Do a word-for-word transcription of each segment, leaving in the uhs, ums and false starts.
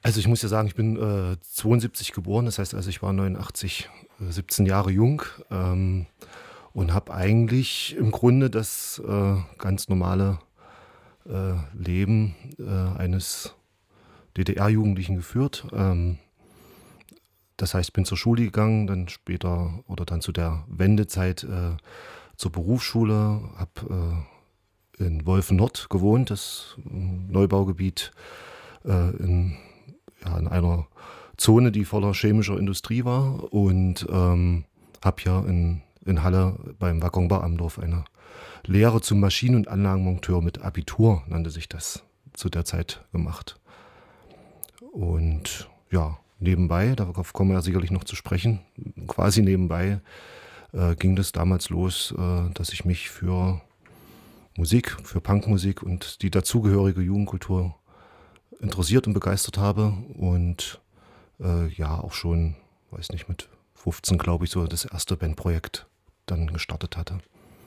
Also ich muss ja sagen, ich bin äh, zweiundsiebzig geboren, das heißt also ich war neunundachtzig, äh, siebzehn Jahre jung ähm, und habe eigentlich im Grunde das äh, ganz normale äh, Leben äh, eines D D R-Jugendlichen geführt. Ähm, das heißt, bin zur Schule gegangen, dann später oder dann zu der Wendezeit äh, zur Berufsschule, habe äh, in Wolfen-Nord gewohnt, das ähm, Neubaugebiet äh, in ja, in einer Zone, die voller chemischer Industrie war und ähm, habe hier in, in Halle beim Waggonbau Amdorf eine Lehre zum Maschinen- und Anlagenmonteur mit Abitur, nannte sich das, zu der Zeit gemacht. Und ja, nebenbei, darauf kommen wir ja sicherlich noch zu sprechen, quasi nebenbei äh, ging das damals los, äh, dass ich mich für Musik, für Punkmusik und die dazugehörige Jugendkultur interessiert und begeistert habe und äh, ja auch schon, weiß nicht, mit fünfzehn glaube ich so das erste Bandprojekt dann gestartet hatte.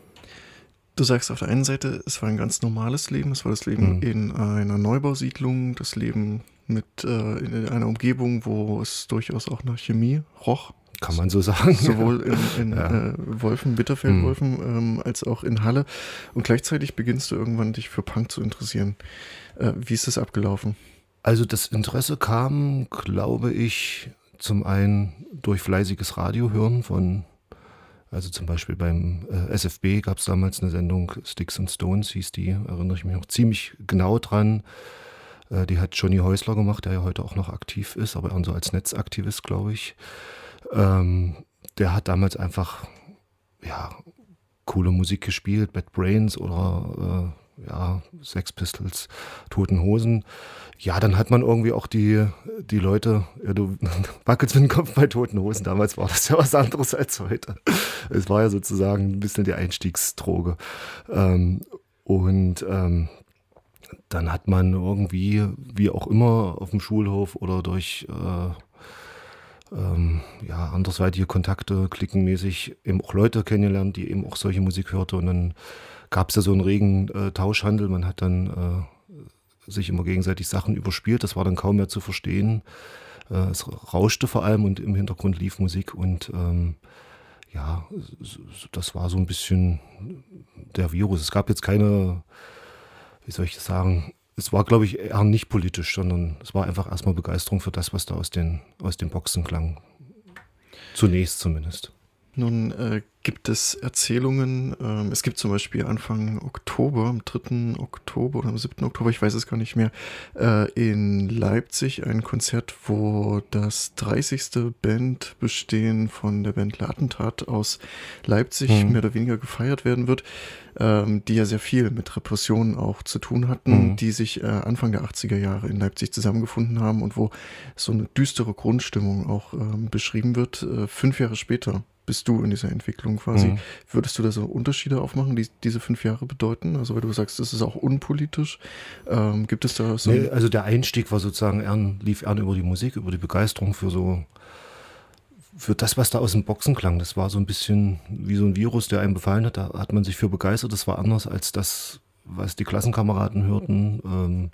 Du sagst auf der einen Seite, es war ein ganz normales Leben, es war das Leben mhm. in einer Neubausiedlung, das Leben mit äh, in einer Umgebung, wo es durchaus auch nach Chemie roch. Kann man so sagen. Sowohl in, in ja. äh, Wolfen, Bitterfeld-Wolfen mhm. ähm, als auch in Halle. Und gleichzeitig beginnst du irgendwann dich für Punk zu interessieren. Äh, wie ist das abgelaufen? Also das Interesse kam, glaube ich, zum einen durch fleißiges Radiohören von, also zum Beispiel beim äh, S F B gab es damals eine Sendung, Sticks and Stones hieß die, erinnere ich mich noch ziemlich genau dran. Äh, die hat Johnny Häusler gemacht, der ja heute auch noch aktiv ist, aber eher so als Netzaktivist, glaube ich. Ähm, der hat damals einfach, ja, coole Musik gespielt, Bad Brains oder äh, ja, Sex Pistols, Toten Hosen. Ja, dann hat man irgendwie auch die, die Leute, ja, du wackelst mit dem Kopf bei Toten Hosen, damals war das ja was anderes als heute. Es war ja sozusagen ein bisschen die Einstiegsdroge. Ähm, und ähm, dann hat man irgendwie, wie auch immer, auf dem Schulhof oder durch äh, ähm, ja, andersweitige Kontakte, klickenmäßig eben auch Leute kennengelernt, die eben auch solche Musik hörte. Und dann gab es ja so einen regen äh, Tauschhandel. Man hat dann äh, sich immer gegenseitig Sachen überspielt. Das war dann kaum mehr zu verstehen. Äh, es rauschte vor allem und im Hintergrund lief Musik. Und ähm, ja, das war so ein bisschen der Virus. Es gab jetzt keine, wie soll ich das sagen, es war, glaube ich, eher nicht politisch, sondern es war einfach erstmal Begeisterung für das, was da aus den, aus den Boxen klang. Zunächst zumindest. Nun äh, gibt es Erzählungen, ähm, es gibt zum Beispiel Anfang Oktober, am dritten Oktober oder am siebten Oktober, ich weiß es gar nicht mehr, äh, in Leipzig ein Konzert, wo das dreißigste Bandbestehen von der Band Lattentat aus Leipzig mhm. mehr oder weniger gefeiert werden wird, ähm, die ja sehr viel mit Repressionen auch zu tun hatten, mhm. die sich äh, Anfang der achtziger Jahre in Leipzig zusammengefunden haben und wo so eine düstere Grundstimmung auch ähm, beschrieben wird, äh, fünf Jahre später. Bist du in dieser Entwicklung quasi? Mhm. Würdest du da so Unterschiede aufmachen, die diese fünf Jahre bedeuten? Also weil du sagst, das ist auch unpolitisch. Ähm, gibt es da so... Nee, also der Einstieg war sozusagen, eher, lief eher über die Musik, über die Begeisterung für so, für das, was da aus den Boxen klang. Das war so ein bisschen wie so ein Virus, der einem befallen hat. Da hat man sich für begeistert. Das war anders als das, was die Klassenkameraden hörten. Ähm,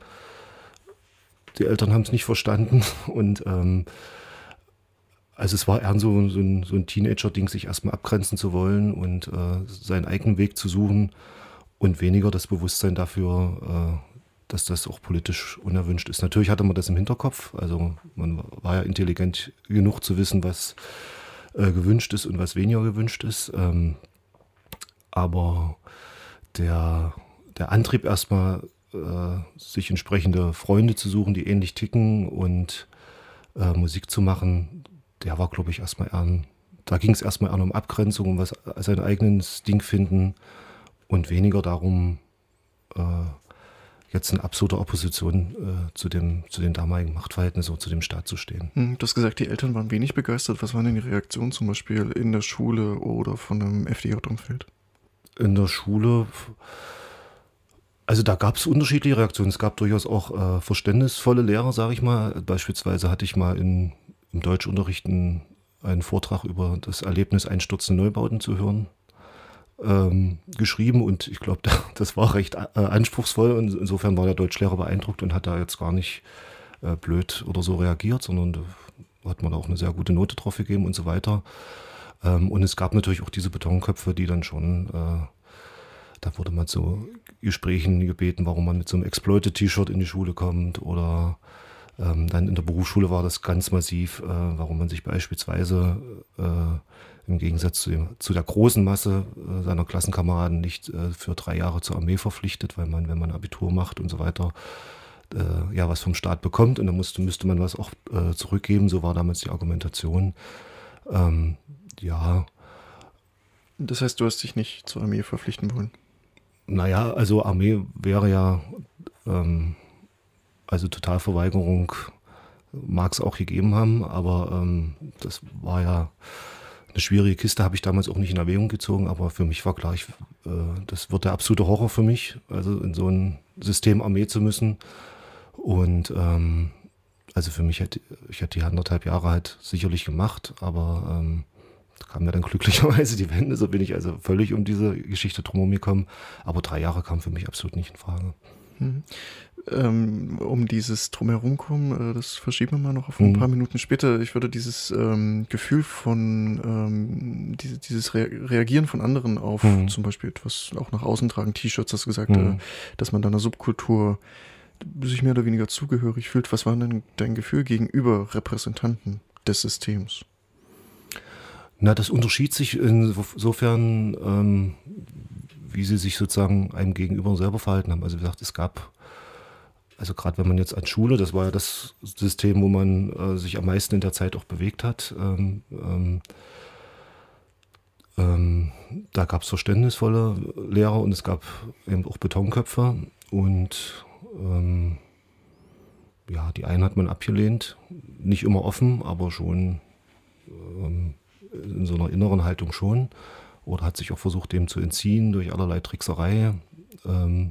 die Eltern haben es nicht verstanden und ähm, also es war eher so, so ein, so ein Teenager-Ding, sich erstmal abgrenzen zu wollen und äh, seinen eigenen Weg zu suchen und weniger das Bewusstsein dafür, äh, dass das auch politisch unerwünscht ist. Natürlich hatte man das im Hinterkopf, also man war ja intelligent genug zu wissen, was äh, gewünscht ist und was weniger gewünscht ist. Ähm, aber der, der Antrieb erstmal, äh, sich entsprechende Freunde zu suchen, die ähnlich ticken und äh, Musik zu machen, der war, glaube ich, erstmal eher, ein, da ging es erstmal eher um Abgrenzung, um was, sein eigenes Ding finden und weniger darum, äh, jetzt in absoluter Opposition äh, zu, dem, zu den damaligen Machtverhältnissen oder zu dem Staat zu stehen. Du hast gesagt, die Eltern waren wenig begeistert. Was waren denn die Reaktionen zum Beispiel in der Schule oder von einem F D J-Umfeld? In der Schule, also da gab es unterschiedliche Reaktionen. Es gab durchaus auch äh, verständnisvolle Lehrer, sage ich mal. Beispielsweise hatte ich mal in im Deutschunterricht einen, einen Vortrag über das Erlebnis einstürzende Neubauten zu hören, ähm, geschrieben und ich glaube, das war recht äh, anspruchsvoll und insofern war der Deutschlehrer beeindruckt und hat da jetzt gar nicht äh, blöd oder so reagiert, sondern da hat man auch eine sehr gute Note drauf gegeben und so weiter. Ähm, und es gab natürlich auch diese Betonköpfe, die dann schon, äh, da wurde man zu Gesprächen gebeten, warum man mit so einem Exploited-T-Shirt in die Schule kommt, oder ähm, dann in der Berufsschule war das ganz massiv, äh, warum man sich beispielsweise äh, im Gegensatz zu, dem, zu der großen Masse äh, seiner Klassenkameraden nicht äh, für drei Jahre zur Armee verpflichtet, weil man, wenn man Abitur macht und so weiter, äh, ja was vom Staat bekommt, und dann musste, müsste man was auch äh, zurückgeben. So war damals die Argumentation. Ähm, ja. Das heißt, du hast dich nicht zur Armee verpflichten wollen? Naja, also Armee wäre ja, ähm, also Totalverweigerung mag es auch gegeben haben, aber ähm, das war ja eine schwierige Kiste, habe ich damals auch nicht in Erwägung gezogen, aber für mich war klar, ich, äh, das wird der absolute Horror für mich, also in so ein System Armee zu müssen. Und ähm, also für mich hätte ich hätte die anderthalb Jahre halt sicherlich gemacht, aber ähm, da kam ja dann glücklicherweise die Wende, so bin ich also völlig um diese Geschichte drumherum gekommen. Aber drei Jahre kam für mich absolut nicht in Frage. Hm. Ähm, um dieses Drumherum kommen, äh, das verschieben wir mal noch auf ein Mhm. paar Minuten später. Ich würde dieses ähm, Gefühl von, ähm, diese, dieses Re Reagieren von anderen auf Mhm. zum Beispiel etwas auch nach außen tragen, T-Shirts, hast du gesagt, Mhm. äh, dass man da einer Subkultur sich mehr oder weniger zugehörig fühlt. Was war denn dein Gefühl gegenüber Repräsentanten des Systems? Na, das unterschied sich insofern, ähm, wie sie sich sozusagen einem gegenüber selber verhalten haben. Also wie gesagt, es gab, also gerade wenn man jetzt an Schule, das war ja das System, wo man äh, sich am meisten in der Zeit auch bewegt hat, ähm, ähm, ähm, da gab es verständnisvolle Lehrer und es gab eben auch Betonköpfe, und ähm, ja, die einen hat man abgelehnt, nicht immer offen, aber schon ähm, in so einer inneren Haltung schon, oder hat sich auch versucht, dem zu entziehen durch allerlei Trickserei. Ähm,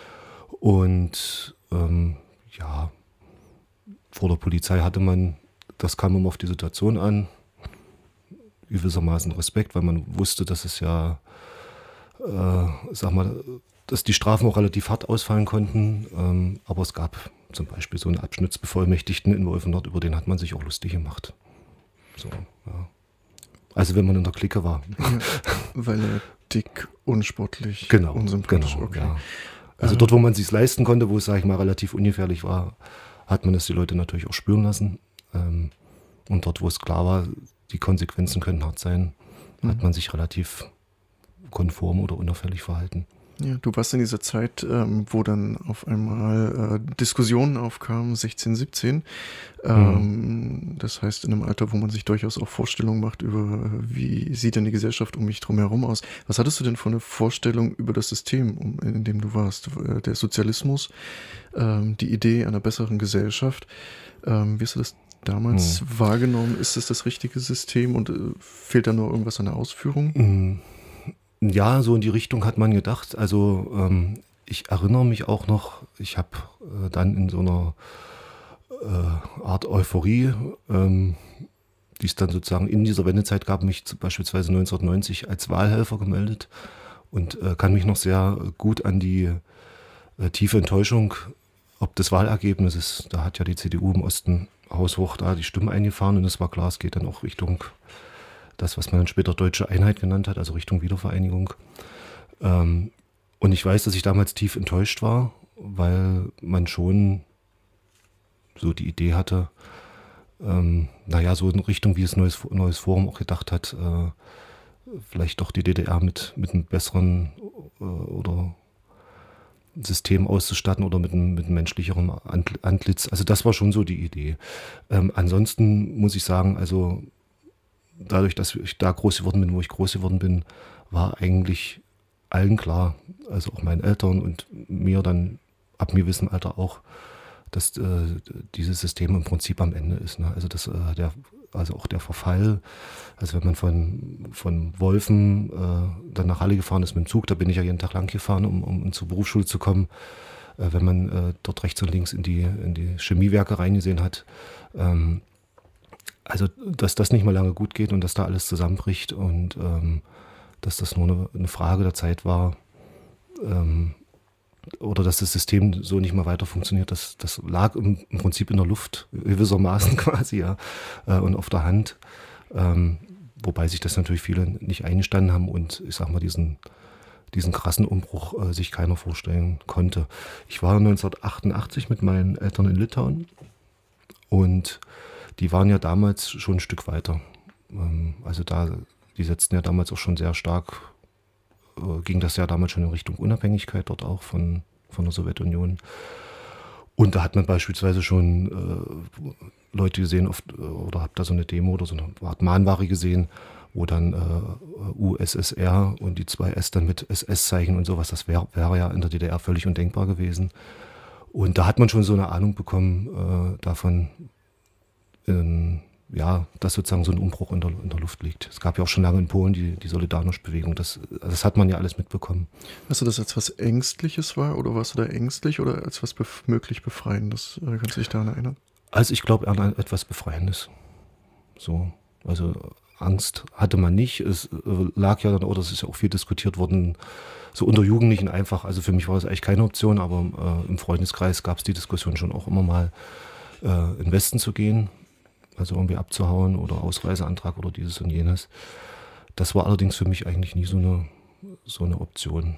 und ähm, ja, vor der Polizei hatte man, das kam immer auf die Situation an, gewissermaßen Respekt, weil man wusste, dass es ja, äh, sag mal, dass die Strafen auch relativ hart ausfallen konnten. Ähm, aber es gab zum Beispiel so einen Abschnittsbevollmächtigten in Wolfenort, über den hat man sich auch lustig gemacht. So, ja. Also wenn man in der Clique war. Ja, weil er dick, unsportlich, Genau, unsympathisch. genau, Okay. ja. Also dort, wo man es sich leisten konnte, wo es, sage ich mal, relativ ungefährlich war, hat man es die Leute natürlich auch spüren lassen. Ähm, und dort, wo es klar war, die Konsequenzen können hart sein, mhm. hat man sich relativ konform oder unauffällig verhalten. Ja, du warst in dieser Zeit, ähm, wo dann auf einmal äh, Diskussionen aufkamen, sechzehn, siebzehn. Ähm, mhm. Das heißt, in einem Alter, wo man sich durchaus auch Vorstellungen macht über, wie sieht denn die Gesellschaft um mich drumherum aus. Was hattest du denn für eine Vorstellung über das System, um, in dem du warst? Der Sozialismus, ähm, die Idee einer besseren Gesellschaft. Ähm, wie hast du das damals mhm. wahrgenommen? Ist es das richtige System und äh, fehlt da nur irgendwas an der Ausführung? Mhm. Ja, so in die Richtung hat man gedacht. Also ähm, ich erinnere mich auch noch, ich habe äh, dann in so einer äh, Art Euphorie, ähm, die es dann sozusagen in dieser Wendezeit gab, mich zu, beispielsweise neunzehnhundertneunzig als Wahlhelfer gemeldet und äh, kann mich noch sehr gut an die äh, tiefe Enttäuschung ob des Wahlergebnisses, da hat ja die C D U im Osten haushoch da die Stimmen eingefahren, und es war klar, es geht dann auch Richtung das, was man dann später Deutsche Einheit genannt hat, also Richtung Wiedervereinigung. Ähm, und ich weiß, dass ich damals tief enttäuscht war, weil man schon so die Idee hatte, ähm, naja, so in Richtung, wie es Neues, Neues Forum auch gedacht hat, äh, vielleicht doch die D D R mit, mit einem besseren äh, oder System auszustatten oder mit einem, mit einem menschlicheren Antlitz. Also das war schon so die Idee. Ähm, ansonsten muss ich sagen, also dadurch, dass ich da groß geworden bin, wo ich groß geworden bin, war eigentlich allen klar, also auch meinen Eltern und mir dann ab einem gewissen Alter auch, dass äh, dieses System im Prinzip am Ende ist. Ne? Also, das, äh, der, also auch der Verfall, also wenn man von, von Wolfen äh, dann nach Halle gefahren ist mit dem Zug, da bin ich ja jeden Tag lang gefahren, um, um zur Berufsschule zu kommen, äh, wenn man äh, dort rechts und links in die, in die Chemiewerke reingesehen hat, ähm, also, dass das nicht mal lange gut geht und dass da alles zusammenbricht und ähm, dass das nur eine, eine Frage der Zeit war, ähm, oder dass das System so nicht mehr weiter funktioniert, das, das lag im, im Prinzip in der Luft, gewissermaßen quasi, ja, äh, und auf der Hand. Ähm, wobei sich das natürlich viele nicht eingestanden haben und ich sag mal, diesen, diesen krassen Umbruch äh, sich keiner vorstellen konnte. Ich war neunzehnhundertachtundachtzig mit meinen Eltern in Litauen und die waren ja damals schon ein Stück weiter. Ähm, also da, die setzten ja damals auch schon sehr stark, äh, ging das ja damals schon in Richtung Unabhängigkeit dort auch von, von der Sowjetunion. Und da hat man beispielsweise schon äh, Leute gesehen, oft, oder habt da so eine Demo oder so eine Art Mahnware gesehen, wo dann äh, U S S R und die zwei S dann mit S S-Zeichen und sowas, das wäre wär ja in der D D R völlig undenkbar gewesen. Und da hat man schon so eine Ahnung bekommen äh, davon, in, ja, dass sozusagen so ein Umbruch in der, in der Luft liegt. Es gab ja auch schon lange in Polen die, die Solidarność-Bewegung, das, das hat man ja alles mitbekommen. Hast du das als was Ängstliches war oder warst du da ängstlich oder als was bef- möglich Befreiendes? Äh, kannst du dich daran erinnern? Also ich glaube an etwas Befreiendes. So, also Angst hatte man nicht. Es äh, lag ja dann, oder es ist ja auch viel diskutiert worden, so unter Jugendlichen einfach. Also für mich war das eigentlich keine Option, aber äh, im Freundeskreis gab es die Diskussion schon auch immer mal, äh, in den Westen zu gehen, also irgendwie abzuhauen oder Ausreiseantrag oder dieses und jenes. Das war allerdings für mich eigentlich nie so eine, so eine Option.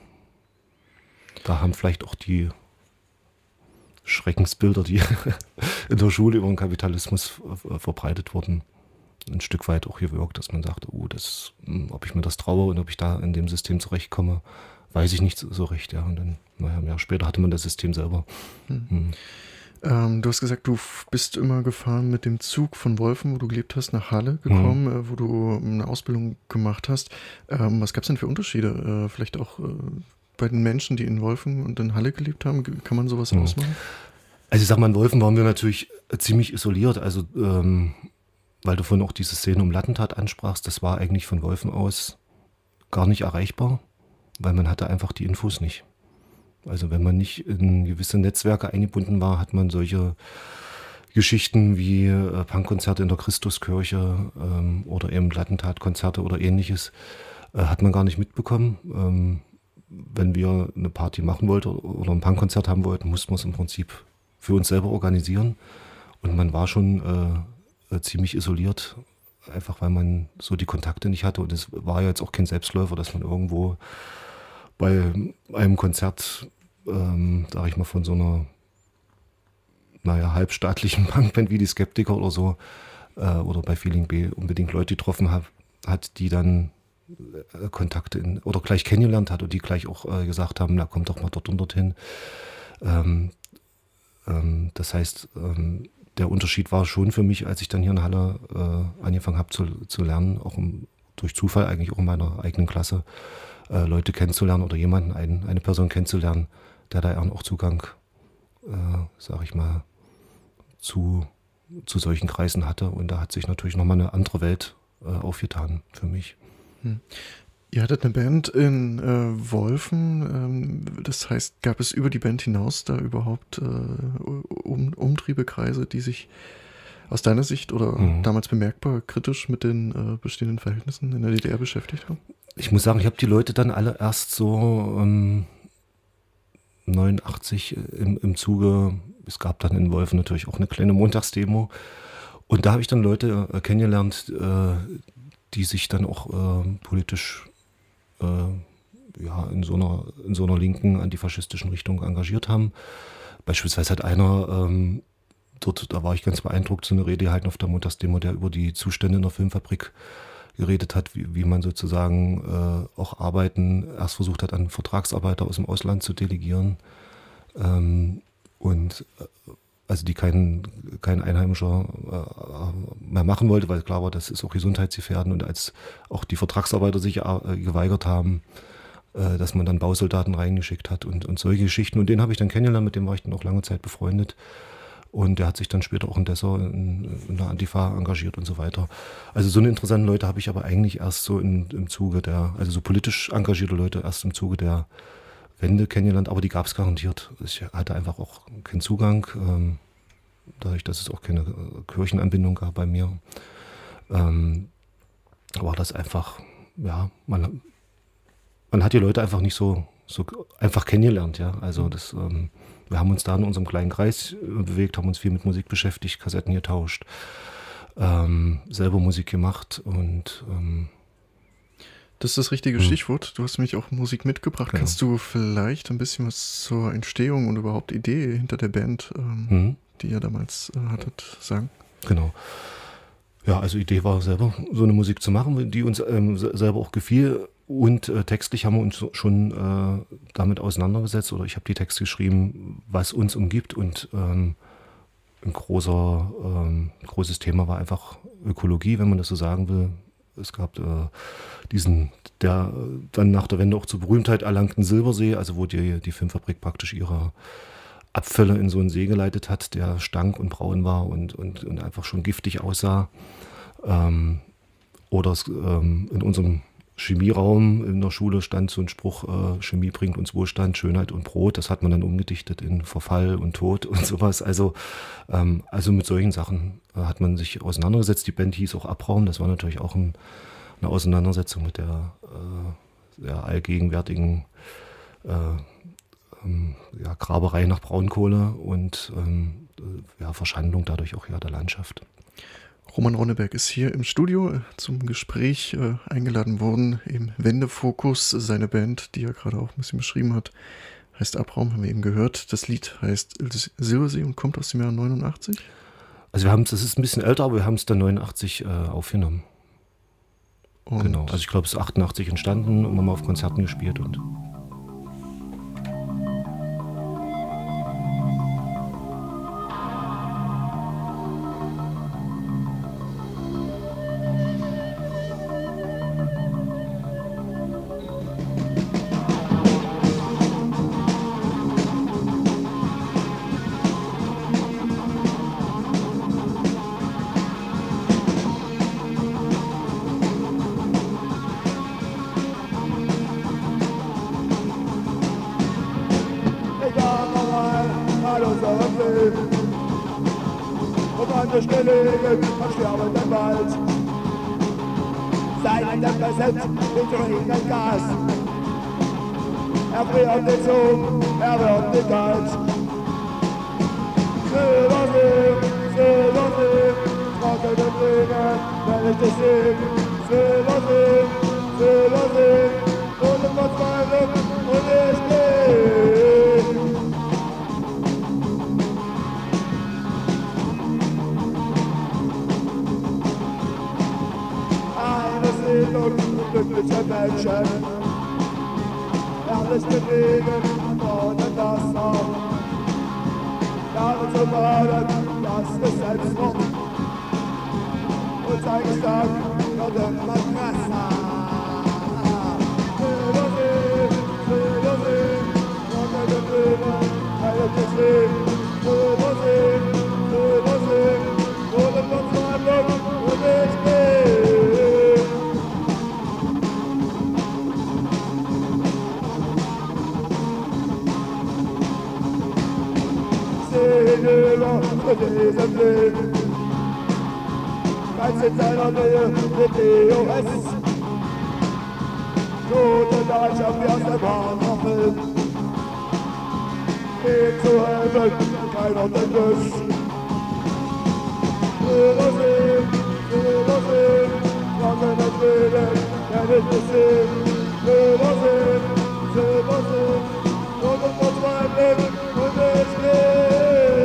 Da haben vielleicht auch die Schreckensbilder, die in der Schule über den Kapitalismus verbreitet wurden, ein Stück weit auch gewirkt, dass man sagte, oh, das, ob ich mir das traue und ob ich da in dem System zurechtkomme, weiß ich nicht so recht. Ja. Und dann, naja, ein Jahr später hatte man das System selber. Hm. Hm. Ähm, du hast gesagt, du f- bist immer gefahren mit dem Zug von Wolfen, wo du gelebt hast, nach Halle gekommen, Hm. äh, wo du eine Ausbildung gemacht hast. Ähm, was gab es denn für Unterschiede? Äh, vielleicht auch äh, bei den Menschen, die in Wolfen und in Halle gelebt haben, G- kann man sowas Hm. ausmachen? Also ich sag mal, in Wolfen waren wir natürlich ziemlich isoliert. Also ähm, weil du vorhin auch diese Szene um Lattentat ansprachst, das war eigentlich von Wolfen aus gar nicht erreichbar, weil man hatte einfach die Infos nicht. Also wenn man nicht in gewisse Netzwerke eingebunden war, hat man solche Geschichten wie äh, Punkkonzerte in der Christuskirche ähm, oder eben Lattentatkonzerte oder ähnliches, äh, hat man gar nicht mitbekommen. Ähm, wenn wir eine Party machen wollten oder ein Punkkonzert haben wollten, mussten wir es im Prinzip für uns selber organisieren. Und man war schon äh, ziemlich isoliert, einfach weil man so die Kontakte nicht hatte. Und es war ja jetzt auch kein Selbstläufer, dass man irgendwo bei einem Konzert, ähm, sage ich mal, von so einer, naja, halbstaatlichen Punkband wie die Skeptiker oder so, äh, oder bei Feeling B unbedingt Leute getroffen hat, hat die dann äh, Kontakte in, oder gleich kennengelernt hat und die gleich auch äh, gesagt haben, na komm doch mal dort und dorthin. Ähm, ähm, das heißt, ähm, der Unterschied war schon für mich, als ich dann hier in Halle äh, angefangen habe zu, zu lernen, auch im, durch Zufall eigentlich auch in meiner eigenen Klasse, äh, Leute kennenzulernen oder jemanden, ein, eine Person kennenzulernen, der da auch Zugang, äh, sag ich mal, zu, zu solchen Kreisen hatte. Und da hat sich natürlich nochmal eine andere Welt äh, aufgetan für mich. Hm. Ihr hattet eine Band in äh, Wolfen, ähm, das heißt, gab es über die Band hinaus da überhaupt äh, um, Umtriebekreise, die sich aus deiner Sicht oder mhm. damals bemerkbar kritisch mit den äh, bestehenden Verhältnissen in der D D R beschäftigt haben? Ich muss sagen, ich habe die Leute dann alle erst so ähm, neunundachtzig im, im Zuge, es gab dann in Wolfen natürlich auch eine kleine Montagsdemo und da habe ich dann Leute äh, kennengelernt, äh, die sich dann auch äh, politisch äh, ja, in so einer, in so einer linken antifaschistischen Richtung engagiert haben. Beispielsweise hat einer ähm, dort, da war ich ganz beeindruckt, so eine Rede gehalten auf der Montagsdemo, der über die Zustände in der Filmfabrik geredet hat, wie, wie man sozusagen äh, auch Arbeiten erst versucht hat, an Vertragsarbeiter aus dem Ausland zu delegieren ähm, und äh, also die kein, kein Einheimischer äh, mehr machen wollte, weil klar war, das ist auch gesundheitsgefährdend und als auch die Vertragsarbeiter sich äh, geweigert haben, äh, dass man dann Bausoldaten reingeschickt hat und, und solche Geschichten und den habe ich dann kennengelernt, mit dem war ich dann auch lange Zeit befreundet. Und der hat sich dann später auch in Dessau in, in der Antifa engagiert und so weiter. Also so eine interessanten Leute habe ich aber eigentlich erst so in, im Zuge der, also so politisch engagierte Leute erst im Zuge der Wende kennengelernt, aber die gab es garantiert. Ich hatte einfach auch keinen Zugang, ähm, dadurch, dass es auch keine Kirchenanbindung gab bei mir. Ähm, war das einfach, ja, man, man hat die Leute einfach nicht so, so einfach kennengelernt, ja. Also das, ähm, wir haben uns da in unserem kleinen Kreis äh, bewegt, haben uns viel mit Musik beschäftigt, Kassetten getauscht, ähm, selber Musik gemacht und ähm, das ist das richtige hm. Stichwort. Du hast nämlich auch Musik mitgebracht. Genau. Kannst du vielleicht ein bisschen was zur Entstehung und überhaupt Idee hinter der Band, ähm, Mhm. die ihr damals äh, hattet, sagen? Genau. Ja, also Idee war selber so eine Musik zu machen, die uns ähm, se- selber auch gefiel. Und äh, textlich haben wir uns so- schon äh, damit auseinandergesetzt, oder ich habe die Texte geschrieben, was uns umgibt. Und ähm, ein großer, ähm, großes Thema war einfach Ökologie, wenn man das so sagen will. Es gab äh, diesen, der äh, dann nach der Wende auch zur Berühmtheit erlangten Silbersee, also wo die, die Filmfabrik praktisch ihre Abfälle in so einen See geleitet hat, der stank und braun war und, und, und einfach schon giftig aussah. Ähm, oder es, ähm, in unserem Chemieraum in der Schule stand so ein Spruch, äh, Chemie bringt uns Wohlstand, Schönheit und Brot. Das hat man dann umgedichtet in Verfall und Tod und sowas. Also, ähm, also mit solchen Sachen äh, hat man sich auseinandergesetzt. Die Band hieß auch Abraum. Das war natürlich auch ein, eine Auseinandersetzung mit der äh, sehr allgegenwärtigen äh, ähm, ja, Graberei nach Braunkohle und ähm, äh, ja, Verschandung dadurch auch ja der Landschaft. Roman Ronneberg ist hier im Studio äh, zum Gespräch äh, eingeladen worden im Wendefokus. Seine Band, die er gerade auch ein bisschen beschrieben hat, heißt Abraum, haben wir eben gehört. Das Lied heißt Silbersee und kommt aus dem Jahr neunundachtzig. Also wir haben es, das ist ein bisschen älter, aber wir haben es dann neunundachtzig äh, aufgenommen. Und genau, also ich glaube es ist achtundachtzig entstanden und wir haben auf Konzerten gespielt und gelegen am sterbenden Wald. Sein Präsent mit riechenden Gas. Er friert nicht so, er wird nicht kalt. Silbersee, Silbersee, trockene Tränen, wenn ich dich seh. Silbersee, Silbersee, ohne Verzweiflung und ich geh. Und glückliche Menschen, herrlich bewegen ohne Wasser, Jahre zu baden, das ist Selbstmord, und sein Gestank wird immer krasser. Silbersee, Silbersee, trockene Blumen, heiliges Leben, Silbersee, Silbersee, ohne Verzweiflung und ich geh. Über diesem Leben. Ganz in seiner Nähe mit D O S. Tote Landschaft wie aus dem Hammerfilm. Ihm zu helfen, keiner den Wisch. Silbersee, Silbersee, trockene Tränen, der will nicht sehen. Silbersee, Silbersee, Tod und Verzweiflung und ich geh.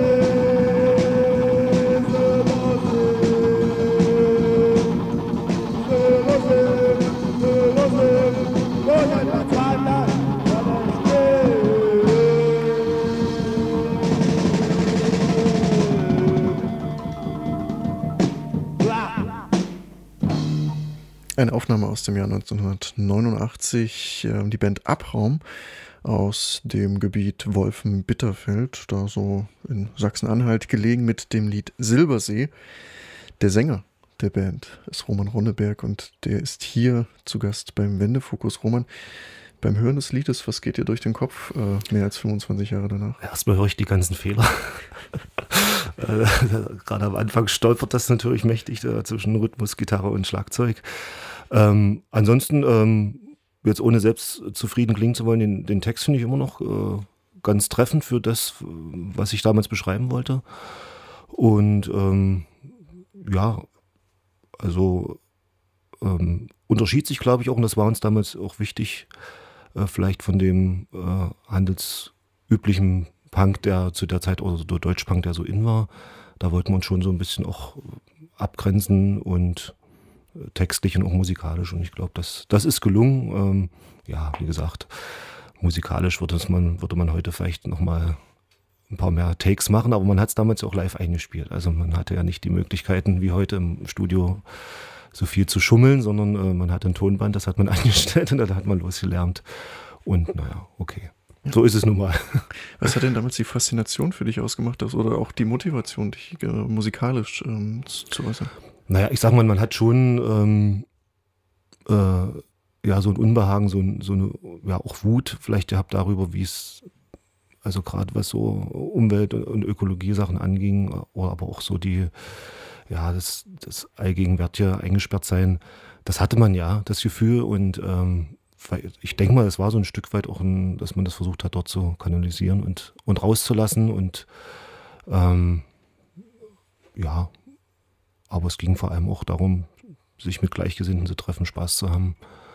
Eine Aufnahme aus dem Jahr neunzehnhundertneunundachtzig, äh, die Band Abraum aus dem Gebiet Wolfen-Bitterfeld, da so in Sachsen-Anhalt gelegen, mit dem Lied Silbersee. Der Sänger der Band ist Roman Ronneberg und der ist hier zu Gast beim Wendefokus. Roman, beim Hören des Liedes, was geht dir durch den Kopf äh, mehr als fünfundzwanzig Jahre danach? Erstmal höre ich die ganzen Fehler. äh, gerade am Anfang stolpert das natürlich mächtig äh, zwischen Rhythmus, Gitarre und Schlagzeug. Ähm, ansonsten ähm, jetzt ohne selbst zufrieden klingen zu wollen, den, den Text finde ich immer noch äh, ganz treffend für das, was ich damals beschreiben wollte. Und ähm, ja, also ähm, unterschied sich, glaube ich, auch, und das war uns damals auch wichtig, äh, vielleicht von dem äh, handelsüblichen Punk, der zu der Zeit, oder der Deutschpunk, der so in war. Da wollten wir uns schon so ein bisschen auch abgrenzen und äh, textlich und auch musikalisch. Und ich glaube, das, das ist gelungen. Ähm, ja, wie gesagt, musikalisch würde man, würde man heute vielleicht nochmal ein paar mehr Takes machen, aber man hat es damals auch live eingespielt. Also man hatte ja nicht die Möglichkeiten wie heute im Studio so viel zu schummeln, sondern äh, man hatte ein Tonband, das hat man eingestellt und dann hat man losgelernt. Und naja, okay. Ja. So ist es nun mal. Was hat denn damals die Faszination für dich ausgemacht, das, oder auch die Motivation, dich äh, musikalisch ähm, zu äußern? Naja, ich sag mal, man hat schon ähm, äh, ja, so ein Unbehagen, so, so eine, ja, auch Wut vielleicht gehabt darüber, wie es, also gerade was so Umwelt- und Ökologie-Sachen anging, oder aber auch so die, ja, das, das allgegenwärtige Eingesperrtsein, das hatte man ja, das Gefühl, und ähm, ich denke mal, es war so ein Stück weit auch, ein, dass man das versucht hat, dort zu kanalisieren und, und rauszulassen und ähm, ja, aber es ging vor allem auch darum, sich mit Gleichgesinnten zu treffen, Spaß zu haben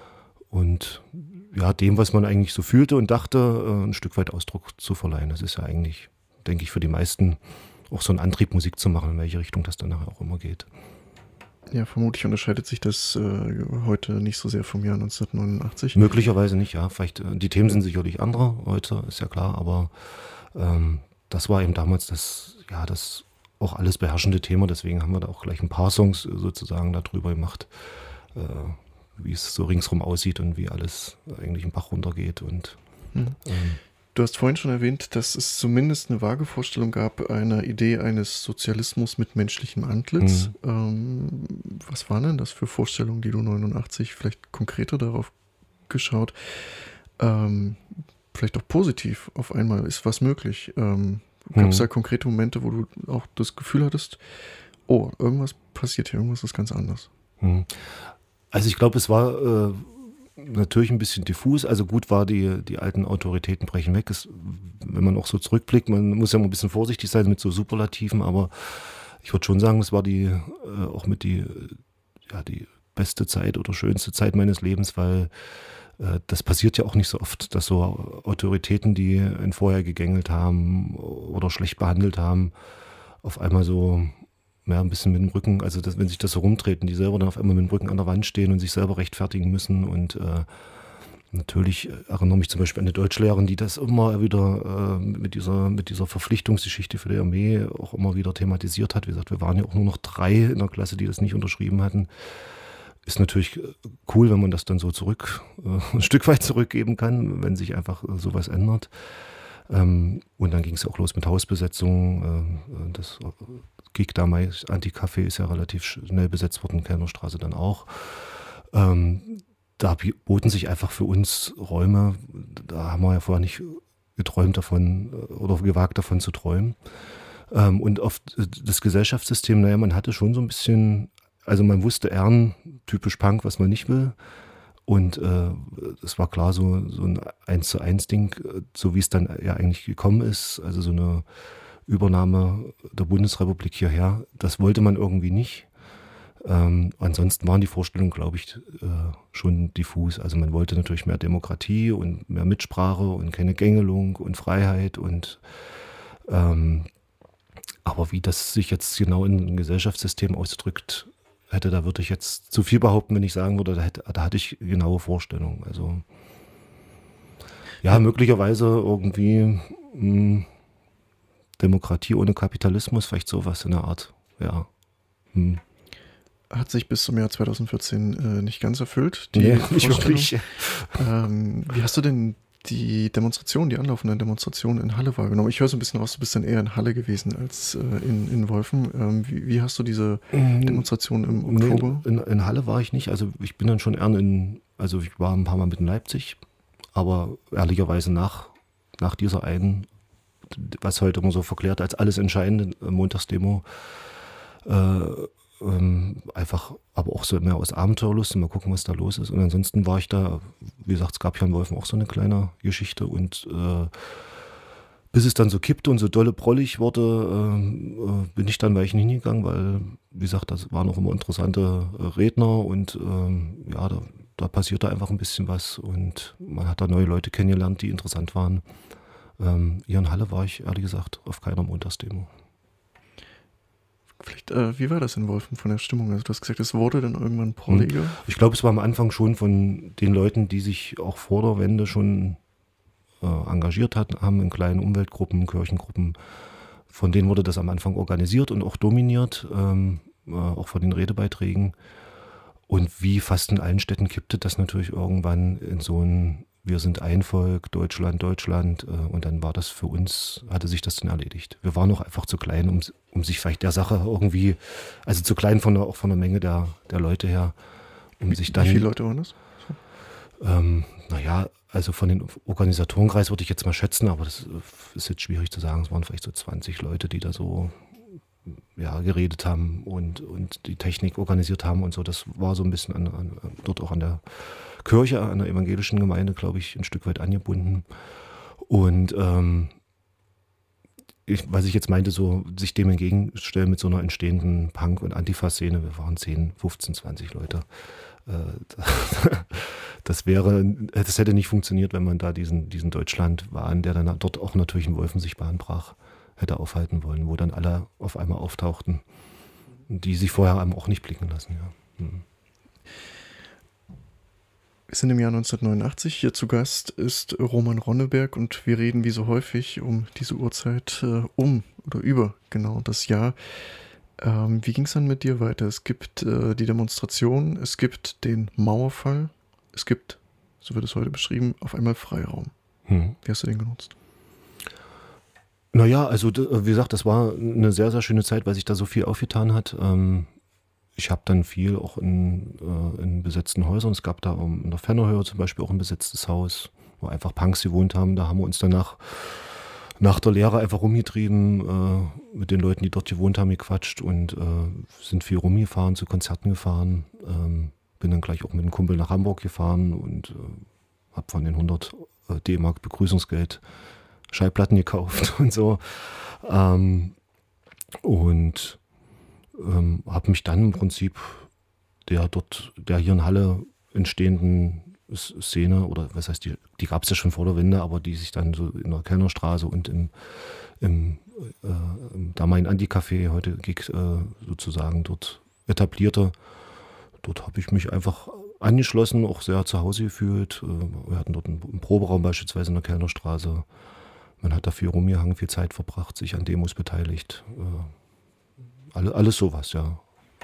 und ja, dem, was man eigentlich so fühlte und dachte, ein Stück weit Ausdruck zu verleihen. Das ist ja eigentlich, denke ich, für die meisten auch so ein Antrieb, Musik zu machen, in welche Richtung das dann nachher auch immer geht. Ja, vermutlich unterscheidet sich das äh, heute nicht so sehr vom Jahr neunzehnhundertneunundachtzig. Möglicherweise nicht, ja. Vielleicht, die Themen sind sicherlich andere heute, ist ja klar, aber ähm, das war eben damals das, ja, das auch alles beherrschende Thema, deswegen haben wir da auch gleich ein paar Songs sozusagen darüber gemacht, äh, wie es so ringsrum aussieht und wie alles eigentlich im Bach runtergeht. Und mhm. ähm, Du hast vorhin schon erwähnt, dass es zumindest eine vage Vorstellung gab einer Idee eines Sozialismus mit menschlichem Antlitz. Mhm. Ähm, was waren denn das für Vorstellungen, die du neunundachtzig vielleicht konkreter darauf geschaut? Ähm, vielleicht auch positiv auf einmal, ist was möglich? Ähm, gab es mhm. da konkrete Momente, wo du auch das Gefühl hattest, oh, irgendwas passiert hier, irgendwas ist ganz anders? Mhm. Also ich glaube, es war... Äh natürlich ein bisschen diffus, also gut war, die, die alten Autoritäten brechen weg. Es, wenn man auch so zurückblickt, man muss ja mal ein bisschen vorsichtig sein mit so Superlativen, aber ich würde schon sagen, das war die äh, auch mit die, ja, die beste Zeit oder schönste Zeit meines Lebens, weil äh, das passiert ja auch nicht so oft, dass so Autoritäten, die einen vorher gegängelt haben oder schlecht behandelt haben, auf einmal so ja, ein bisschen mit dem Rücken, also das, wenn sich das so rumtreten, die selber dann auf einmal mit dem Rücken an der Wand stehen und sich selber rechtfertigen müssen. Und äh, natürlich erinnere mich zum Beispiel an eine Deutschlehrerin, die das immer wieder äh, mit dieser, mit dieser Verpflichtungsgeschichte für die Armee auch immer wieder thematisiert hat. Wie gesagt, wir waren ja auch nur noch drei in der Klasse, die das nicht unterschrieben hatten. Ist natürlich cool, wenn man das dann so zurück, äh, ein Stück weit zurückgeben kann, wenn sich einfach äh, sowas ändert. Ähm, und dann ging es auch los mit Hausbesetzungen. Äh, das Gig damals, Anti-Café, ist ja relativ schnell besetzt worden, Kellnerstraße dann auch. Ähm, da boten sich einfach für uns Räume, da haben wir ja vorher nicht geträumt davon oder gewagt davon zu träumen. Ähm, und auf das Gesellschaftssystem, naja, man hatte schon so ein bisschen, also man wusste ehren, typisch Punk, was man nicht will. Und äh, es war klar, so, so ein eins zu eins Ding, so wie es dann ja eigentlich gekommen ist, also so eine Übernahme der Bundesrepublik hierher, das wollte man irgendwie nicht. Ähm, ansonsten waren die Vorstellungen, glaube ich, äh, schon diffus. Also man wollte natürlich mehr Demokratie und mehr Mitsprache und keine Gängelung und Freiheit. Und ähm, aber wie das sich jetzt genau in ein Gesellschaftssystem ausdrückt, hätte, da würde ich jetzt zu viel behaupten, wenn ich sagen würde, da, hätte, da hatte ich genaue Vorstellungen. Also ja, möglicherweise irgendwie mh, Demokratie ohne Kapitalismus, vielleicht sowas in der Art, ja. Hm. Hat sich bis zum Jahr zweitausendvierzehn äh, nicht ganz erfüllt. Die nee, nicht wirklich. Ähm, wie hast du denn die Demonstration, die anlaufenden Demonstrationen in Halle wahrgenommen? Ich höre so ein bisschen raus, du bist dann eher in Halle gewesen als äh, in, in Wolfen. Ähm, wie, wie hast du diese Demonstration im Oktober? Nee, in, in Halle war ich nicht, also ich bin dann schon eher in, also ich war ein paar Mal mit in Leipzig, aber ehrlicherweise nach, nach dieser einen, was heute immer so verklärt als alles entscheidende Montagsdemo, äh, ähm, einfach, aber auch so mehr aus Abenteuerlust und mal gucken, was da los ist. Und ansonsten war ich da, wie gesagt, es gab hier in Wolfen auch so eine kleine Geschichte und äh, bis es dann so kippte und so dolle prollig wurde, äh, bin ich dann weichen hingegangen, weil, wie gesagt, das waren auch immer interessante äh, Redner und äh, ja, da, da passierte einfach ein bisschen was und man hat da neue Leute kennengelernt, die interessant waren. Ähm, hier in Halle war ich, ehrlich gesagt, auf keiner Montagsdemo. Vielleicht, äh, wie war das in Wolfen von der Stimmung? Also du hast gesagt, es wurde dann irgendwann prolliger. Hm. Ich glaube, es war am Anfang schon von den Leuten, die sich auch vor der Wende schon engagiert hatten, haben in kleinen Umweltgruppen, Kirchengruppen. Von denen wurde das am Anfang organisiert und auch dominiert, ähm, äh, auch von den Redebeiträgen. Und wie fast in allen Städten kippte das natürlich irgendwann in so ein Wir sind ein Volk, Deutschland, Deutschland. Äh, und dann war das für uns, hatte sich das dann erledigt. Wir waren auch einfach zu klein, um, um sich vielleicht der Sache irgendwie, also zu klein von der, auch von der Menge der, der Leute her, um wie, sich dann... Wie viele Leute waren das? Ähm, naja, also von den Organisatorenkreis würde ich jetzt mal schätzen, aber das ist jetzt schwierig zu sagen. Es waren vielleicht so zwanzig Leute, die da so ja, geredet haben und, und die Technik organisiert haben und so. Das war so ein bisschen an, an, dort auch an der Kirche, an der evangelischen Gemeinde, glaube ich, ein Stück weit angebunden. Und ähm, ich, was ich jetzt meinte, so sich dem entgegenstellen mit so einer entstehenden Punk- und Antifa-Szene, wir waren zehn, fünfzehn, zwanzig Leute. Das wäre, das hätte nicht funktioniert, wenn man da diesen, diesen Deutschlandwahn, der dann dort auch natürlich in Wolfen sich Bahn brach, hätte aufhalten wollen, wo dann alle auf einmal auftauchten, die sich vorher auch nicht blicken lassen. Ja. Hm. Wir sind im Jahr neunzehnhundertneunundachtzig. Hier zu Gast ist Roman Ronneberg und wir reden wie so häufig um diese Uhrzeit äh, um oder über genau das Jahr. Ähm, wie ging es dann mit dir weiter? Es gibt äh, die Demonstration, es gibt den Mauerfall, es gibt, so wird es heute beschrieben, auf einmal Freiraum. Hm. Wie hast du den genutzt? Naja, also wie gesagt, das war eine sehr, sehr schöne Zeit, weil sich da so viel aufgetan hat. Ähm, ich habe dann viel auch in, äh, in besetzten Häusern, es gab da um, in der Fennerhöhe zum Beispiel auch ein besetztes Haus, wo einfach Punks gewohnt haben. Da haben wir uns danach nach der Lehre einfach rumgetrieben, äh, mit den Leuten, die dort gewohnt haben, gequatscht und äh, sind viel rumgefahren, zu Konzerten gefahren. Ähm, bin dann gleich auch mit einem Kumpel nach Hamburg gefahren und äh, habe von den hundert D-Mark Begrüßungsgeld Schallplatten gekauft und so. Ähm, und ähm, habe mich dann im Prinzip der dort, der hier in Halle entstehenden Szene, oder was heißt, die, die gab es ja schon vor der Wende, aber die sich dann so in der Kellnerstraße und im, im, äh, im damaligen Anti-Café, heute Gig äh, sozusagen dort etablierte. Dort habe ich mich einfach angeschlossen, auch sehr zu Hause gefühlt. Äh, wir hatten dort einen, einen Proberaum beispielsweise in der Kellnerstraße. Man hat da viel rumgehangen, viel Zeit verbracht, sich an Demos beteiligt. Äh, alle, alles sowas, ja.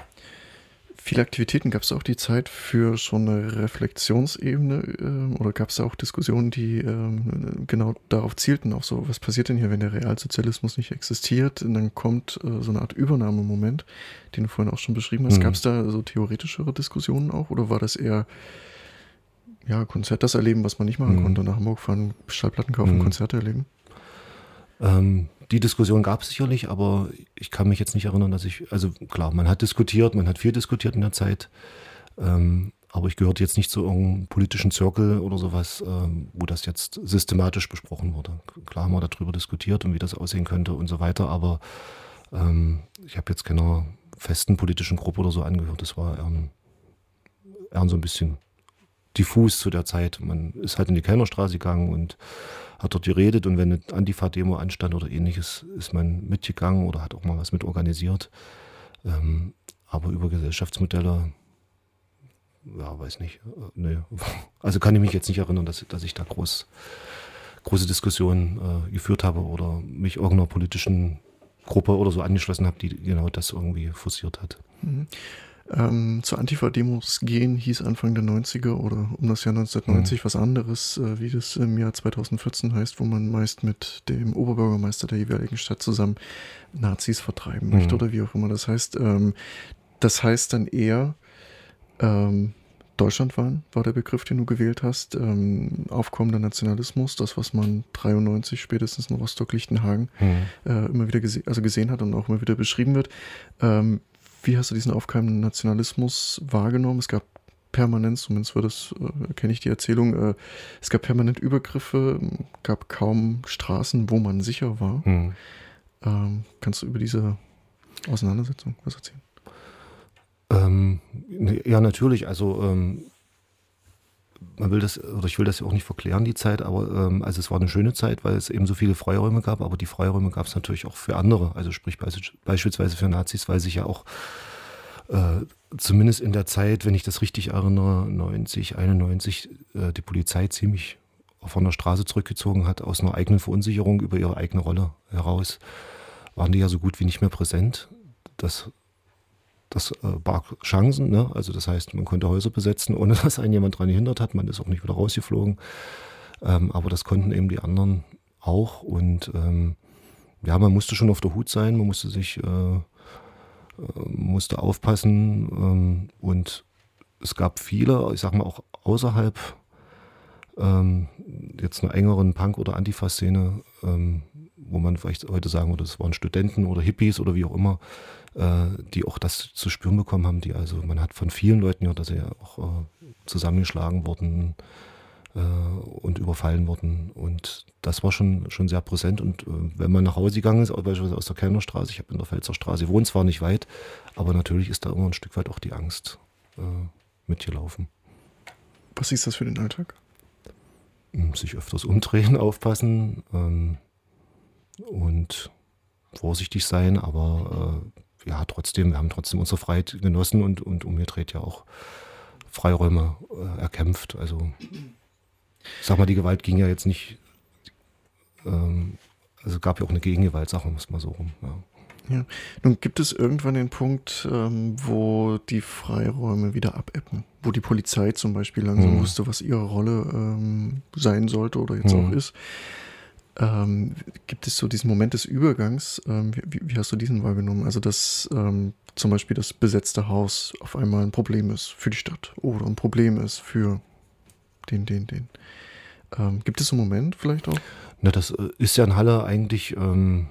Viele Aktivitäten. Gab es auch die Zeit für so eine Reflexionsebene äh, oder gab es auch Diskussionen, die äh, genau darauf zielten, auch so, was passiert denn hier, wenn der Realsozialismus nicht existiert und dann kommt äh, so eine Art Übernahmemoment, den du vorhin auch schon beschrieben hast. Mhm. Gab es da so theoretischere Diskussionen auch oder war das eher ja, Konzert, das erleben, was man nicht machen mhm. konnte, nach Hamburg fahren, Schallplatten kaufen, mhm. Konzerte erleben? Ähm, die Diskussion gab es sicherlich, aber ich kann mich jetzt nicht erinnern, dass ich, also klar, man hat diskutiert, man hat viel diskutiert in der Zeit, ähm, aber ich gehörte jetzt nicht zu irgendeinem politischen Zirkel oder sowas, ähm, wo das jetzt systematisch besprochen wurde. Klar haben wir darüber diskutiert und wie das aussehen könnte und so weiter, aber ähm, ich habe jetzt keiner festen politischen Gruppe oder so angehört. Das war eher, eher so ein bisschen diffus zu der Zeit. Man ist halt in die Kellnerstraße gegangen und hat dort geredet und wenn eine Antifa-Demo anstand oder ähnliches, ist man mitgegangen oder hat auch mal was mit organisiert. Ähm, aber über Gesellschaftsmodelle, ja, weiß nicht. Äh, nee. Also kann ich mich jetzt nicht erinnern, dass, dass ich da groß, große Diskussionen äh, geführt habe oder mich irgendeiner politischen Gruppe oder so angeschlossen habe, die genau das irgendwie forciert hat. Mhm. Ähm, zu Antifa-Demos gehen hieß Anfang der neunziger oder um das Jahr neunzehnhundertneunzig mhm. was anderes, äh, wie das im Jahr zweitausendvierzehn heißt, wo man meist mit dem Oberbürgermeister der jeweiligen Stadt zusammen Nazis vertreiben mhm. möchte oder wie auch immer das heißt. Ähm, das heißt dann eher ähm, Deutschlandwahn war der Begriff, den du gewählt hast, ähm, aufkommender Nationalismus, das, was man dreiundneunzig spätestens in Rostock-Lichtenhagen mhm. äh, immer wieder gese- also gesehen hat und auch immer wieder beschrieben wird. Ähm, wie hast du diesen aufkeimenden Nationalismus wahrgenommen? Es gab permanent, zumindest war das, äh, kenne ich die Erzählung, äh, es gab permanent Übergriffe, gab kaum Straßen, wo man sicher war. Hm. Ähm, kannst du über diese Auseinandersetzung was erzählen? Ähm, ja, natürlich. Also ähm, man will das, oder ich will das ja auch nicht verklären, die Zeit, aber ähm, also es war eine schöne Zeit, weil es eben so viele Freiräume gab, aber die Freiräume gab es natürlich auch für andere, also sprich beisch- beispielsweise für Nazis, weil sich ja auch äh, zumindest in der Zeit, wenn ich das richtig erinnere, neunzig, einundneunzig, äh, die Polizei ziemlich von der Straße zurückgezogen hat, aus einer eigenen Verunsicherung über ihre eigene Rolle heraus, waren die ja so gut wie nicht mehr präsent. Das Das äh, barg Chancen, ne? Also das heißt, man konnte Häuser besetzen, ohne dass einen jemand daran gehindert hat. Man ist auch nicht wieder rausgeflogen. Ähm, aber das konnten eben die anderen auch. Und ähm, ja, man musste schon auf der Hut sein, man musste sich, äh, äh, musste aufpassen. Ähm, und es gab viele, ich sag mal auch außerhalb ähm, jetzt einer engeren Punk- oder Antifa-Szene, ähm, wo man vielleicht heute sagen würde, das waren Studenten oder Hippies oder wie auch immer, die auch das zu spüren bekommen haben, die also, man hat von vielen Leuten gehört, dass sie ja auch äh, zusammengeschlagen wurden äh, und überfallen wurden, und das war schon, schon sehr präsent. Und äh, wenn man nach Hause gegangen ist, auch beispielsweise aus der Kellnerstraße, ich habe in der Pfälzer Straße gewohnt, zwar nicht weit, aber natürlich ist da immer ein Stück weit auch die Angst äh, mitgelaufen. Was ist das für den Alltag? Sich öfters umdrehen, aufpassen ähm, und vorsichtig sein, aber äh, ja, trotzdem, wir haben trotzdem unsere Freiheit genossen und, und umgedreht ja auch Freiräume äh, erkämpft. Also, ich sag mal, die Gewalt ging ja jetzt nicht, ähm, also gab ja auch eine Gegengewalt, sagen wir es mal so rum. Ja. Ja. Nun gibt es irgendwann den Punkt, ähm, wo die Freiräume wieder abebben, wo die Polizei zum Beispiel langsam Mhm. wusste, was ihre Rolle ähm, sein sollte oder jetzt Mhm. auch ist. Ähm, gibt es so diesen Moment des Übergangs, ähm, wie, wie hast du diesen wahrgenommen? Also, dass ähm, zum Beispiel das besetzte Haus auf einmal ein Problem ist für die Stadt oder ein Problem ist für den, den, den. Ähm, gibt es so einen Moment vielleicht auch? Na, das äh, ist ja in Halle eigentlich, ähm,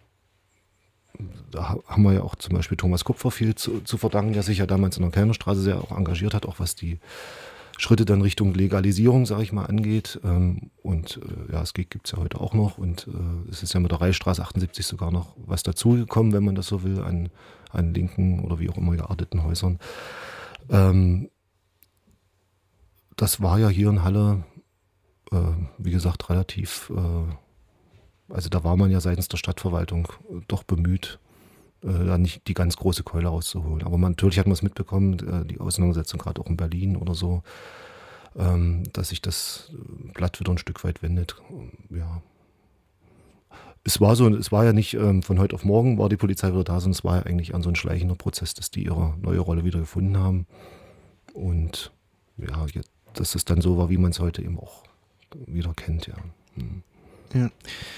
da ha- haben wir ja auch zum Beispiel Thomas Kupfer viel zu, zu verdanken, der sich ja damals in der Kellnerstraße sehr auch engagiert hat, auch was die Schritte dann Richtung Legalisierung, sage ich mal, angeht. Ähm, und äh, ja, es gibt es ja heute auch noch. Und äh, es ist ja mit der Reichsstraße achtundsiebzig sogar noch was dazugekommen, wenn man das so will, an, an linken oder wie auch immer gearteten Häusern. Ähm, das war ja hier in Halle, äh, wie gesagt, relativ, äh, also da war man ja seitens der Stadtverwaltung äh, doch bemüht, äh, da nicht die ganz große Keule rauszuholen. Aber man, natürlich hat man es mitbekommen, äh, die Auseinandersetzung gerade auch in Berlin oder so, ähm, dass sich das Blatt wieder ein Stück weit wendet. Ja. Es war so, es war ja nicht ähm, von heute auf morgen war die Polizei wieder da, sondern es war ja eigentlich an so ein schleichender Prozess, dass die ihre neue Rolle wieder gefunden haben. Und ja, jetzt, dass es dann so war, wie man es heute eben auch wieder kennt, ja. Hm. Ja.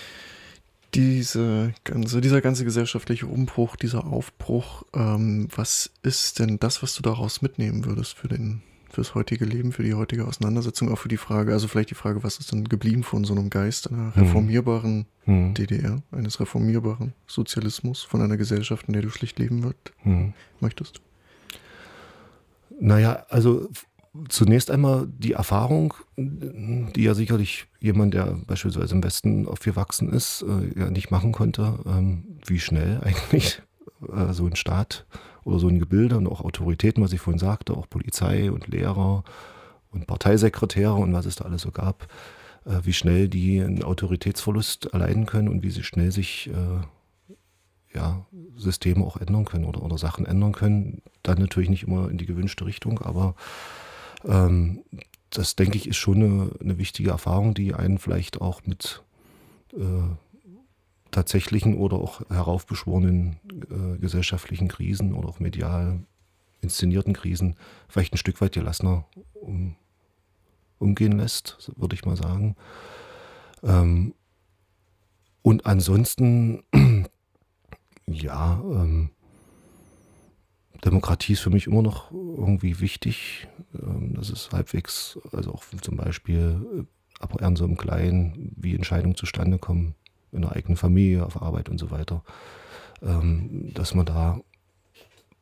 Diese ganze, dieser ganze gesellschaftliche Umbruch, dieser Aufbruch, ähm, was ist denn das, was du daraus mitnehmen würdest für den, fürs heutige Leben, für die heutige Auseinandersetzung, auch für die Frage, also vielleicht die Frage, was ist denn geblieben von so einem Geist einer reformierbaren Hm. D D R, eines reformierbaren Sozialismus, von einer Gesellschaft, in der du schlicht leben würd, Hm. möchtest? Naja, also f- zunächst einmal die Erfahrung, die ja sicherlich jemand, der beispielsweise im Westen aufgewachsen ist, äh, ja nicht machen konnte, ähm, wie schnell eigentlich äh, so ein Staat oder so ein Gebilde und auch Autoritäten, was ich vorhin sagte, auch Polizei und Lehrer und Parteisekretäre und was es da alles so gab, äh, wie schnell die einen Autoritätsverlust erleiden können und wie sie schnell sich äh, ja, Systeme auch ändern können oder, oder Sachen ändern können. Dann natürlich nicht immer in die gewünschte Richtung, aber ähm, das, denke ich, ist schon eine, eine wichtige Erfahrung, die einen vielleicht auch mit äh, tatsächlichen oder auch heraufbeschworenen äh, gesellschaftlichen Krisen oder auch medial inszenierten Krisen vielleicht ein Stück weit gelassener um, umgehen lässt, würde ich mal sagen. Ähm, und ansonsten ja, ähm, Demokratie ist für mich immer noch irgendwie wichtig. Ähm, das ist halbwegs, also auch zum Beispiel, äh, aber eher so im Kleinen, wie Entscheidungen zustande kommen, in der eigenen Familie, auf Arbeit und so weiter. Ähm, dass man da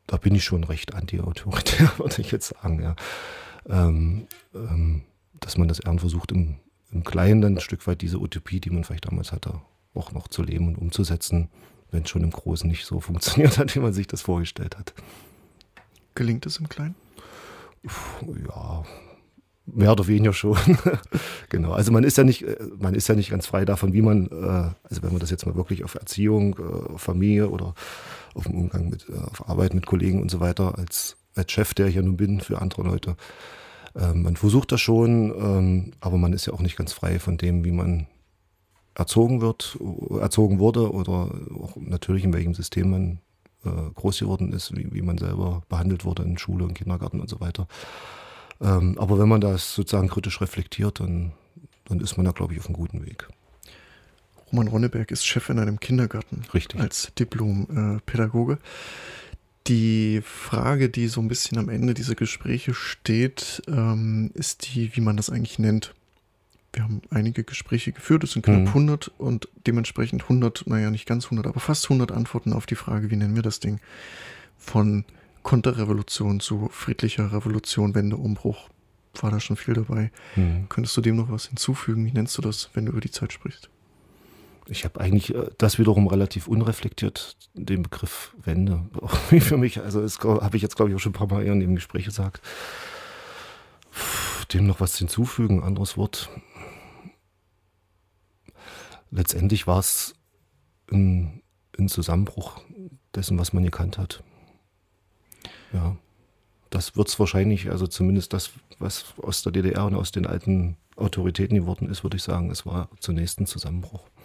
da bin ich schon recht anti-autoritär, würde ich jetzt sagen, ja. Ähm, ähm, dass man das eher versucht, im, im Kleinen dann ein Stück weit diese Utopie, die man vielleicht damals hatte, auch noch zu leben und umzusetzen, wenn es schon im Großen nicht so funktioniert hat, wie man sich das vorgestellt hat. Gelingt es im Kleinen? Ja, mehr oder weniger schon. Genau, also man ist ja nicht, man ist ja nicht ganz frei davon, wie man, also wenn man das jetzt mal wirklich auf Erziehung, auf Familie oder auf den Umgang mit, auf Arbeit mit Kollegen und so weiter, als, als Chef, der ich ja nun bin für andere Leute, man versucht das schon, aber man ist ja auch nicht ganz frei von dem, wie man erzogen wird, erzogen wurde oder auch natürlich in welchem System man groß geworden ist, wie, wie man selber behandelt wurde in Schule und Kindergarten und so weiter. Ähm, aber wenn man das sozusagen kritisch reflektiert, dann, dann ist man da, glaube ich, auf einem guten Weg. Roman Ronneberg ist Chef in einem Kindergarten. Richtig. Als Diplom-Pädagoge. Die Frage, die so ein bisschen am Ende dieser Gespräche steht, ähm, ist die, wie man das eigentlich nennt. Wir haben einige Gespräche geführt, es sind knapp mhm. hundert und dementsprechend hundert, naja nicht ganz hundert, aber fast hundert Antworten auf die Frage, wie nennen wir das Ding? Von Konterrevolution zu friedlicher Revolution, Wende, Umbruch, war da schon viel dabei. Mhm. Könntest du dem noch was hinzufügen? Wie nennst du das, wenn du über die Zeit sprichst? Ich habe eigentlich das wiederum relativ unreflektiert, den Begriff Wende, auch für mich, also das habe ich jetzt glaube ich auch schon ein paar Mal in dem Gespräch gesagt. Dem noch was hinzufügen, anderes Wort. Letztendlich war es ein, ein Zusammenbruch dessen, was man gekannt hat. Ja, das wird es wahrscheinlich, also zumindest das, was aus der D D R und aus den alten Autoritäten geworden ist, würde ich sagen, es war zunächst ein Zusammenbruch.